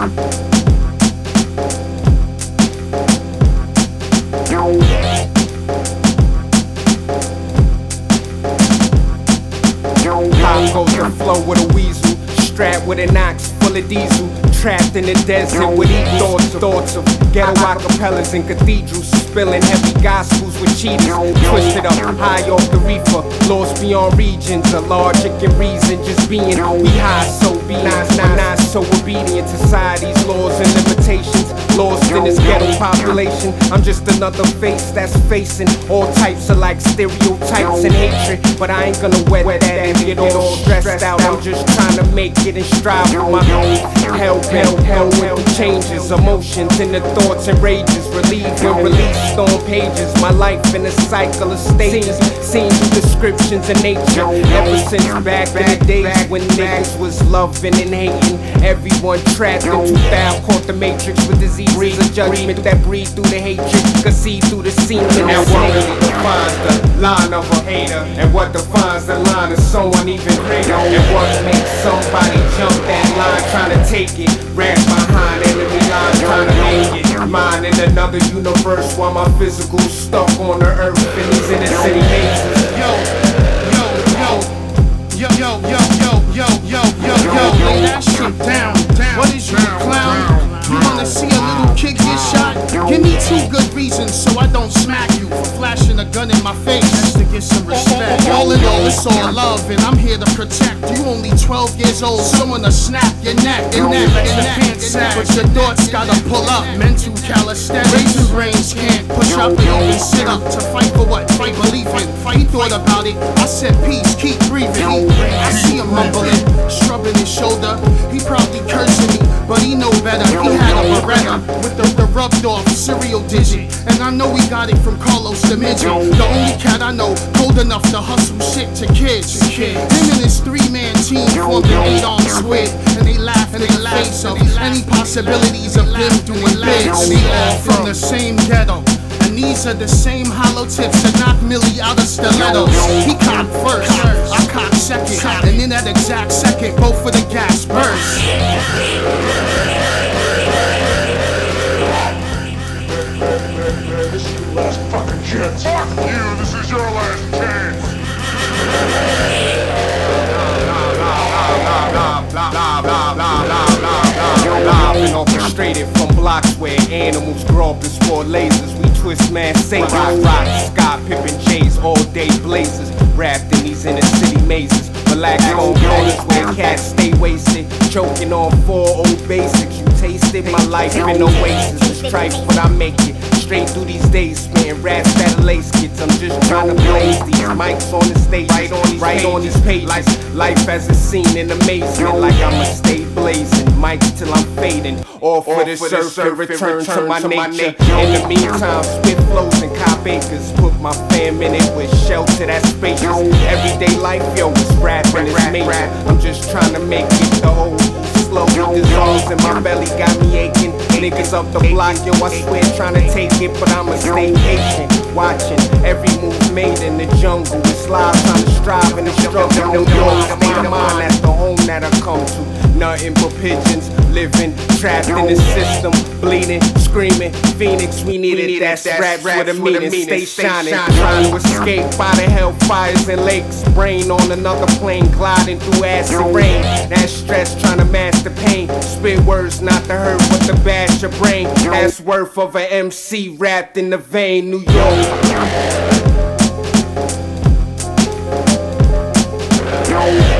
How goes the flow with a weasel, strapped with an ox full of diesel, trapped in the desert with thoughts of ghetto acapellas and cathedrals, spilling heavy gospels with cheetahs, twisted up high off the reefer, lost beyond regions, a logic and reason, just being we high, so be not so obedient to society's laws and limitations, lost in this ghetto population. I'm just another face that's facing all types of like stereotypes and hatred, but I ain't gonna wet that and get all stressed out. I'm just trying to make it and strive for my hell with changes, emotions and the thoughts and rages, relieved and released on pages. My life in a cycle of stages, seen through descriptions of nature. Ever since back in the days when niggas was loving and hating, everyone trapped in 2000, caught the matrix with diseases of judgment that breathe through the hatred, could see through the semen. And what really defines the line of a hater, and what defines the line of someone even greater, and what makes somebody jump that line trying to take it, rap behind enemy lines trying to make it mine in another universe, while my physical's stuck on the earth in these inner city mazes. Lay that shit down. What is you, a clown? You wanna see a little kid get shot? Give me 2 good reasons so I don't smack you for flashing a gun in my face, just to get some respect. All in all, it's all love, and I'm here to protect. You only 12 years old, someone to snap your neck. And then let the pants sag, but your thoughts gotta pull up. Mental calisthenics, your brains can't push up and even sit up to fight for what? Fight believing. He thought about it, I said peace, keep breathing. I see him mumbling, shrugging his shoulder. He probably cursing me, but he know better. He had a Beretta with the rubbed off serial digit, and I know he got it from Carlos the Midget, the only cat I know cold enough to hustle shit to kids. Him and his 3-man team formed an 8-armed squid, and they laugh in the face of any possibilities of them doing bids. We all from the same ghetto, and these are the same hollow tips that knock Millie out of stilettos. He cocked first, I cocked second, and in that exact second, both of the gas burst. This is your last fucking chance. Fuck you, this is your last chance. Been orchestrated from blocks where animals grow up and sport lasers. We twist man Satan, rock, Scott, Pippin, J's, all day blazers, wrapped in these inner city mazes. Relax on corners where cats stay wasted, choking on 4 old basics. You tasted my life in oasis. It's trife, but I make it straight through these days, spitting raps that lace kids. I'm just trying to blaze these mics on the stage, right on these pages. Life as it's seen in amazement, like I'ma stay blazing mics till I'm fading off of the surf and return to my nature. In the meantime, spit flows and cop acres, put my fam in it with shelter that's spacious. Everyday life, yo, it's rapping, it's major. I'm just trying to make it the whole slow. Dissolves in my belly, got me aching. Niggas up the block, yo, I swear trying to take it, but I'ma stay patient. Watching every move made in the jungle. It's live, trying to strive in the struggle. No state of mind, that's the home that I come to. Nothing but pigeons, living trapped in the system, bleeding, screaming. Phoenix, we needed that rap with a meaning. Stay shining, trying to escape by the hellfires and lakes. Brain on another plane, gliding through acid rain. That stress, trying to mask the pain. Spit words not to hurt, but to bash your brain. That's worth of an MC wrapped in the vein. New York.